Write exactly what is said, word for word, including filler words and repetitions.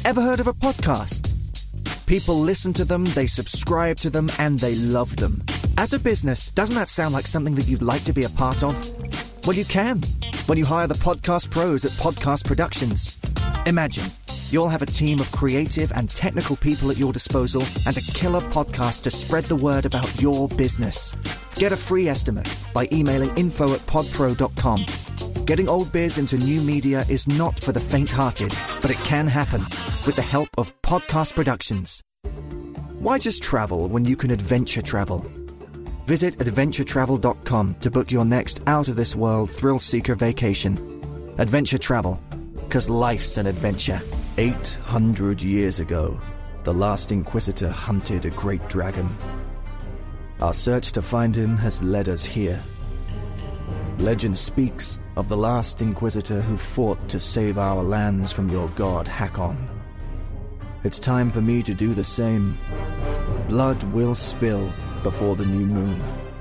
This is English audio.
Ever heard of a podcast? People listen to them, they subscribe to them, and they love them. As a business, doesn't that sound like something that you'd like to be a part of? Well, you can, when you hire the podcast pros at Podcast Productions. Imagine, you'll have a team of creative and technical people at your disposal and a killer podcast to spread the word about your business. Get a free estimate by emailing info at podpro dot com. Getting old biz into new media is not for the faint-hearted, but it can happen with the help of Podcast Productions. Why just travel when you can adventure travel? Visit adventure travel dot com to book your next out-of-this-world thrill-seeker vacation. Adventure travel, because life's an adventure. Eight hundred years ago, the last Inquisitor hunted a great dragon. Our search to find him has led us here. Legend speaks of the last Inquisitor who fought to save our lands from your god Hakon. It's time for me to do the same. Blood will spill before the new moon.